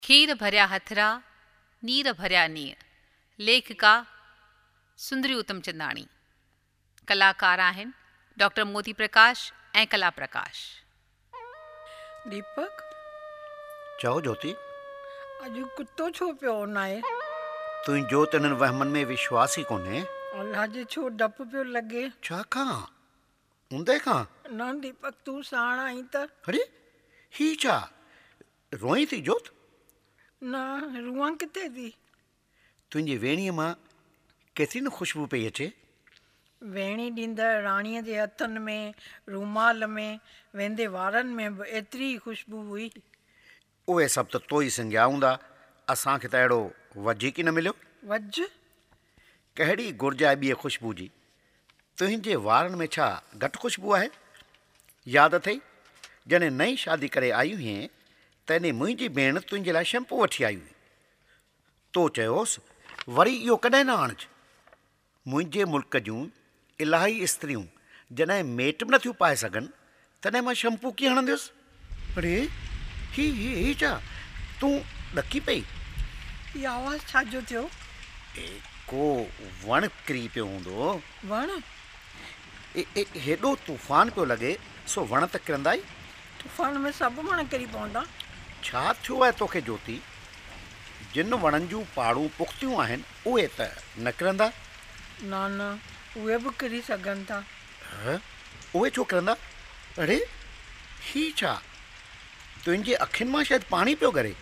खीर भरिया हथरा, नीर भरिया नीर। लेखिका सुंदरी उतमचंदाणी। कलाकार आहिनि डॉक्टर मोती प्रकाश ऐं कला प्रकाश। दीपक, चओ ज्योति, अॼु कुतो छो पियो न आहे? तुंहिंजो त इन्हनि वहमनि में विश्वास ई कोन्हे। अलाह जे छो डपु पियो लॻे? छा खां? ऊंदे खां? न दीपक, तूं साण आई त? अरे ही छा, रोई थी जोत? न रूआं किथे थी? तुंहिंजी वेणीअ मां केतिरी न ख़ुशबू पई अचे। वेणी ॾींदड़ राणीअ जे हथनि में, रूमाल में, वेंदे वारनि में बि एतिरी ई ख़ुशबू हुई। उहे सभु त तो ई सिंगिया हूंदा, असांखे त अहिड़ो वधीक ई न मिलियो। वज कहिड़ी घुर्ज आहे ॿिए ख़ुशबू जी? तुंहिंजे वारनि में छा घटि ख़ुशबू आहे? यादि अथई जॾहिं नई शादी करे आई हुई तॾहिं मुंहिंजी भेण तुंहिंजे लाइ शैम्पू वठी आई हुई। तो चयोसि वरी इहो कॾहिं न आणिजि। मुंहिंजे मुल्क जूं इलाही स्त्रियूं जॾहिं मेट बि नथियूं पाए सघनि तॾहिं मां शैम्पू कीअं हणंदुसि? अरे ही छा, तूं ॾकी पई? इहा आवाज़ु छाजो थियो? को वणु किरी पियो हूंदो। वण? हेॾो तूफ़ान पियो लॻे सो वण त किरंदा ई। तूफ़ान में सभु वण किरी पवंदा। छा थियो आहे तोखे ज्योति? जिन वणनि जूं पाड़ूं पुख़्तियूं आहिनि उहे त न किरंदा। न उहे बि किरी सघनि था। उहे छो किरंदा? अरे ही छा, तुंहिंजे अखियुनि मां शायदि पाणी पियो ॻरे।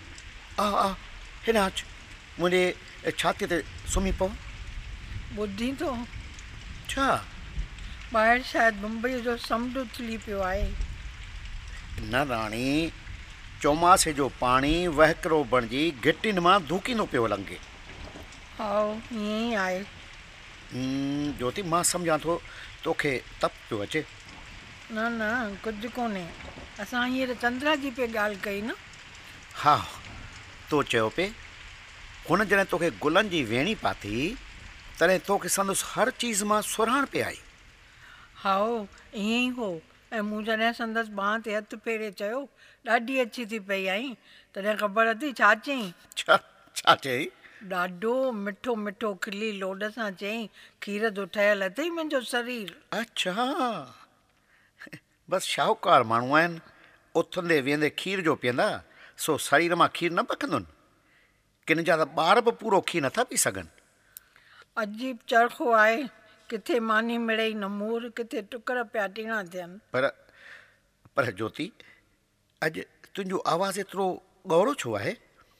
आ हिन अच, मुंहिंजे छातीअ ते सुम्ही पओ। ॿुधी थो? छा? ॿाहिरि शायदि मुंबईअ जो समुंड उथली पियो आहे। न राणी, चौमासे जो पाणी वहकिरो बणिजी घिटियुनि मां धूकींदो पियो लंघे। हा ईअं ई आहे। ज्योति, मां सम्झां थो तोखे तप पियो अचे। न कुझु कोन्हे। असां हींअर चंद्रा जी पे ॻाल्हि कई न। हा, तो चयो पे हुन जॾहिं तोखे गुलनि जी वेणी पाती तॾहिं तोखे संदसि हर चीज़ मां सुराण पे आई। हा ईअं ई हो। ऐं मूं जॾहिं संदसि बांह ते हथु फेरे चयो ॾाढी अच्छी थी पई आई, तॾहिं ख़बर अथई छा चयईं? छा चई? ॾाढो मिठो मिठो खिली लोॾ सां चयईं, खीर जो ठहियलु अथई मुंहिंजो शरीर। अच्छा, बसि शाहूकार माण्हू आहिनि, उथंदे वेंदे खीर जो पीअंदा सो शरीर मां खीर न पखंदुनि। किन जा त ॿार बि पूरो खीर नथा पी सघनि। अजीब चरखो आहे, किथे मानी मिड़ई नमूर, किथे टुकर पिया टीणा थियनि। पर ज्योति, अॼु तुंहिंजो आवाज़ु एतिरो ॻौरो छो आहे?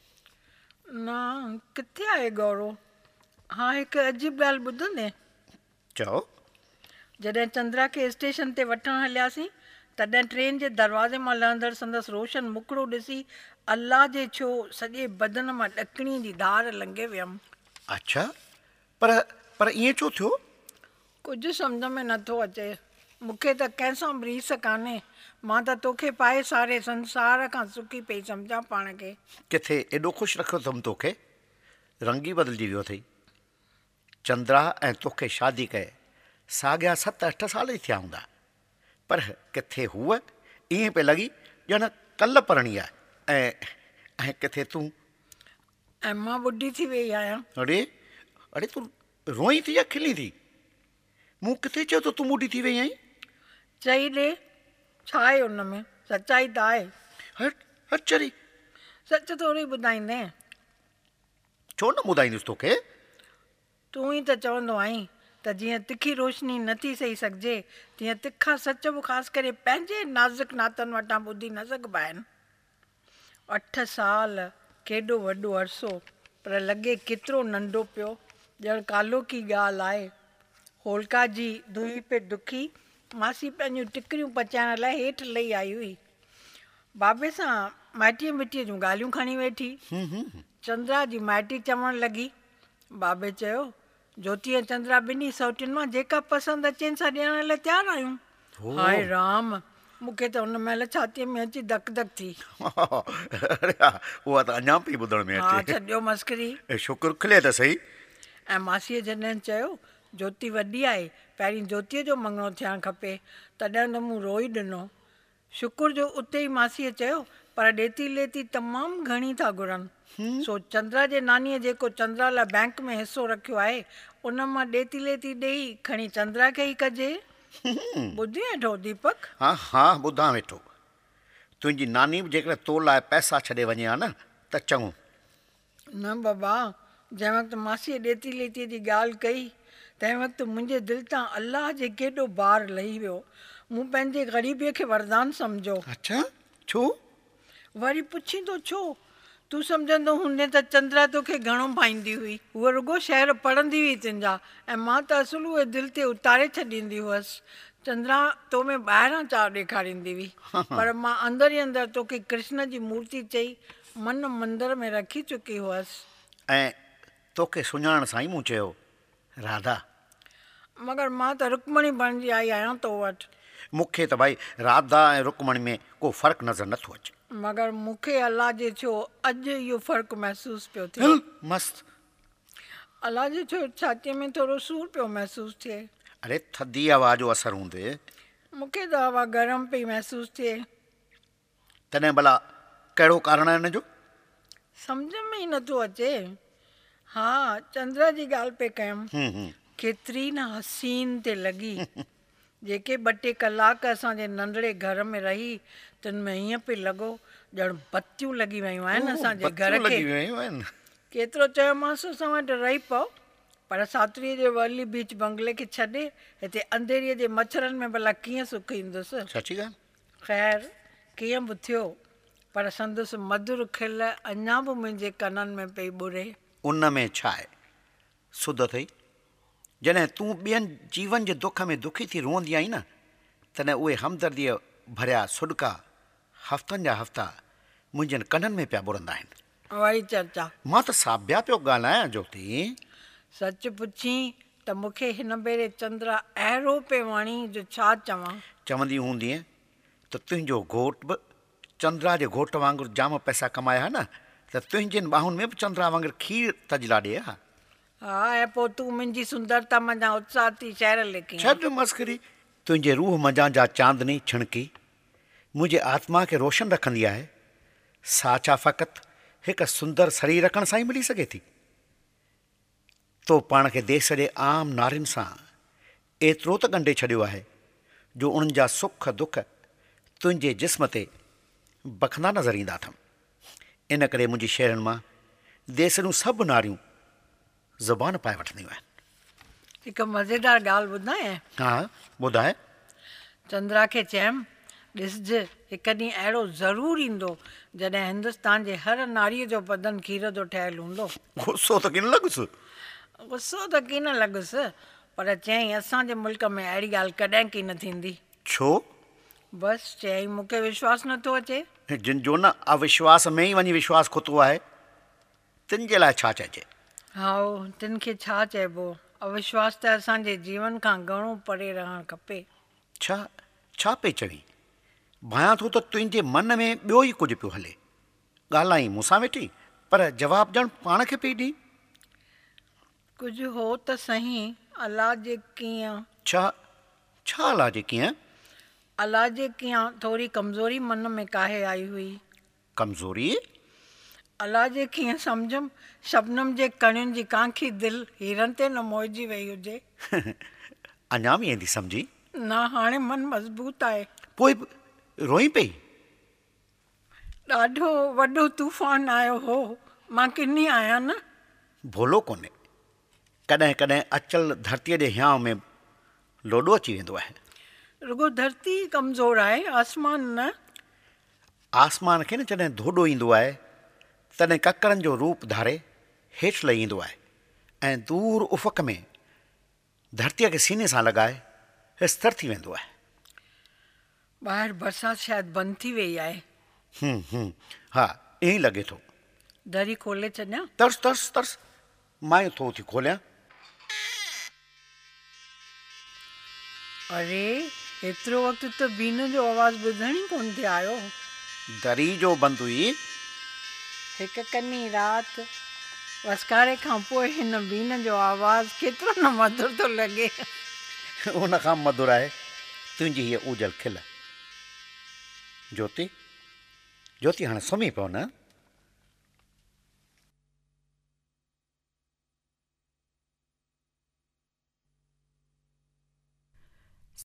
न किथे आहे गौरो? हा हिकु अजीब ॻाल्हि ॿुधंदे? चओ। जॾहिं चंद्रा खे स्टेशन ते वठणु हलियासीं तॾहिं ट्रेन जे दरवाज़े मां लहंदड़ संदसि रोशन मुखड़ो ॾिसी अल्लाह जे छो सॼे बदन मां ॾकिणी जी धार लंघे वियमि। अच्छा, पर ईअं छो थियो? कुझु सम्झ में नथो अचे। मूंखे त कंहिंसां बि रीस कान्हे। मां त तोखे पाए सारे संसार खां सुखी पई सम्झां पाण खे। किथे एॾो ख़ुशि रखियो अथमि तोखे, रंग ई बदिलजी वियो अथई। चंद्रा ऐं तोखे शादी कए साॻिया 7-8 साल ई थिया हूंदा, पर किथे हूअ ईअं पे लॻी ॼण कल्ह परणी आहे ऐं किथे तूं। ऐं मां ॿुढी थी वई आहियां। अरे तूं रोई थी या खिली थी? मूं किथे चयो त तूं ॿुढी थी वई आहीं? चई ॾे, छा आहे हुन में? सचाई त आहे। हट चरी, सच थोरी ॿुधाईंदे। छो न ॿुधाईंदुसि तोखे? तूं ई त चवंदो आहीं त जीअं तिखी रोशनी नथी सही सघिजे तीअं तिखा सच बि ख़ासि करे पंहिंजे नाज़ुक नातनि वटां ॿुधी न सघिबा आहिनि। 8 साल केॾो वॾो अरसो, पर लॻे केतिरो नंढो पियो, ॼण कालो की ॻाल्हि आहे। होलिका जी धुई पे दुखी मासी पंहिंजूं टिकरियूं पचाइण लाइ हेठि लही आई हुई। बाबे सां माइटीअ मिटीअ जूं ॻाल्हियूं खणी वेठी। चंद्रा जी माइटी चवणु लॻी। बाबे चयो, ज्योति ऐं चंद्रा ॿिन्ही सौटियुनि मां जेका पसंदि अचेनि सां ॾियण लाइ तयारु आहियूं। हाय राम, मूंखे त हुन महिल छातीअ में अची धक धक थी। उहा त अञा पई ॿुधण में हा अचे। छॾियो मस्करी। शुक्र खिले त सही। ऐं मासीअ जॾहिं चयो ज्योति वॾी आहे, पहिरीं ज्योतिअ जो मङणो थियणु खपे, तॾहिं त मूं रोई ॾिनो। शुक्र जो उते ई मासीअ चयो पर ॾेती लेती तमामु घणी था घुरनि। सो चंद्रा जे नानीअ जेको चंद्रा लाइ बैंक में हिसो रखियो आहे उन मां ॾेती लेती ॾेई खणी चंद्रा खे ई कजे। ॿुधी वेठो दीपक? हा हा ॿुधां वेठो। तुंहिंजी नानी बि जेकॾहिं तो लाइ पैसा छॾे वञे हा न त चङो। न बाबा, जंहिं वक़्तु मासीअ ॾेती लेतीअ जी ॻाल्हि कई तंहिं वक़्तु मुंहिंजे दिलि तां अलाह जे केॾो बार लही वियो। मूं पंहिंजे ग़रीबीअ खे वरदान सम्झो। अच्छा, छो? वरी पुछींदो छो? तूं सम्झंदो हूंदे त चंद्रा तोखे घणो पाईंदी हुई। उहा रुगो शहर पढ़ंदी हुई तुंहिंजा, ऐं मां त असुल उहे दिलि ते उतारे छॾींदी हुअसि। चंद्रा तो में ॿाहिरां चाह ॾेखारींदी हुई, पर मां अंदरि ई अंदरि तोखे कृष्ण जी मूर्ति चई मन मंदर में रखी चुकी हुअसि। ऐं तोखे सुञाणण सां ई मूं चयो राधा। मगर मां त रुक्मणी बणिजी आई आहियां तो वटि। मूंखे त भाई राधा ऐं रुक्मणी में को फ़र्क़ु नज़र नथो अचे। मगर मूंखे अलाह जे छो अॼु इहो फ़र्क़ु महसूसु पियो थिए। मस्तु। अलाह जे छो छातीअ में थोरो सूर पियो महसूसु थिए। अरे थधी हवा जो असरु हूंदे। मूंखे त हवा गरम पई महसूसु थिए। तॾहिं भला कहिड़ो कारण आहे हिन जो? सम्झ में ई नथो अचे। हा, चंद्रा जी ॻाल्हि पे कयमि। केतिरी न हसीन ते लॻी। जेके ॿ टे कलाक असांजे नंढड़े घर में रही तिन में हीअं पियो लॻो ॼण बत्तियूं लॻी वियूं आहिनि असांजे घर खे। केतिरो चयोमांसि असां वटि रही पओ, पर सातरीअ जे वर्ली बीच बंगले खे छॾे हिते अंधेरीअ जे मच्छरनि में भला कीअं सुख ईंदुसि। सची ॻाल्हि। ख़ैर कीअं बि थियो, पर संदसि मधुर खिल अञा बि मुंहिंजे कननि में पई ॿुरे। उन में छा आहे? सुध अथई। जॾहिं तूं ॿियनि जीवन जे दुख में दुखी थी रोअंदी आहीं न, तॾहिं उहे हमदर्दीअ भरिया सुॾका हफ़्तनि जा हफ़्ता मुंहिंजनि कननि में पिया ॿुरंदा आहिनि। वरी चर्चा। मां त साबिया पियो ॻाल्हायां ज्योति। सच पुछी त मूंखे हिन भेरे चंद्रा अहिड़ो पे वणी जो छा चवां। चवंदी हूंदीअ त तुंहिंजो घोट बि चंद्रा जे घोट वांगुरु जाम पैसा कमाया हा न, त तुंहिंजनि ॿाहुनि में बि चंद्रा वांगुरु खीर तजला ॾे हा। हा, ऐं पोइ तूं मुंहिंजी सुंदरता मंझां उत्साह थी शहर लिकी। छॾ मस्करी। तुंहिंजे रूह मंझां जा चांदनी छिणकी मुंहिंजे आत्मा खे रोशन रखंदी आहे। सा छा फ़क़ति हिकु सुंदर शरीर रखण सां ई मिली सघे थी। तो पाण खे देश जे आम नारियुनि सां एतिरो त ॻंढे छॾियो आहे जो उन्हनि जा सुख दुख तुंहिंजे जिस्म ते बखंदा नज़र ईंदा अथमि। इन करे मुंहिंजी शहरनि मां देस जूं सभु नारियूं ज़ुबान पाए वठंदियूं आहिनि। हिकु मज़ेदार ॻाल्हि ॿुधाए। हा ॿुधाए। चंद्रा खे चयमि ॾिसजे हिकु ॾींहुं अहिड़ो ज़रूरु ईंदो जॾहिं हिंदुस्तान जे हर नारीअ जो बदन खीर जो ठहियलु हूंदो। गुस्सो त किन लॻुसि। गुस्सो त कीन लॻुसि, पर चयईं असांजे मुल्क में अहिड़ी ॻाल्हि कॾहिं की न थींदी। छो? बसि चयईं मूंखे विश्वासु नथो अचे। जिन जो न अविश्वास में ई वञी विश्वास खुतो आहे, तिन जे लाइ छा चइजे? हा, तिन खे छा चइबो। अविश्वास त असांजे जीवन खां घणो परे रहणु खपे। छा पई चवीं? भायां थो त तुंहिंजे मन में ॿियो ई कुझु पियो हले। ॻाल्हाई मूंसां वेठी, पर जवाबु ॼण पाण खे पई ॾी। कुझु हो त सही, अलाह जे कीअं। छा अलाह जे कीअं? अलाह जे कीअं थोरी कमज़ोरी मन में काहे आई हुई। कमज़ोरी? अलाह जे कीअं सम्झमि शबनम जे कणियुनि जी कांखी दिलि हीरनि ते न मोहिजी वई हुजे। अञा बि ईंदी सम्झी? न, हाणे मन मज़बूत आहे। पोइ रोई पई? ॾाढो वॾो तूफ़ान आयो हो, मां किनी आहियां न। भोलो कोन्हे। कॾहिं कॾहिं अचल धरतीअ जे हियांव में लोॾो अची वेंदो आहे। रुगो धरती कमज़ोर आहे, आसमान न। आसमान खे न जॾहिं धोॾो ईंदो आहे तॾहिं ककरनि जो रूप धारे हेठि लही ईंदो आहे ऐं दूर उफ़क़ में धरतीअ खे सीने सां लॻाए स्थिर थी वेंदो आहे। ॿाहिरि बरसाति शायदि बंदि थी वई आहे। हा, ईअं ई लॻे थो। दरी खोले छॾियां? तरस मां ई थो थी खोलियां। अरे एतिरो वक़्तु त बीन जो आवाज़ु ॿुधण ई कोन थिए आयो। दरी जो बंदि हुई। हिकु कनी राति वसकारे खां पोइ हिन बीन जो आवाज़ु केतिरो न मधुर थो लॻे। उन खां मधुर आहे तुंहिंजी हीअ उजल खिल। ज्योति, ज्योति हाणे सुम्ही पियो न?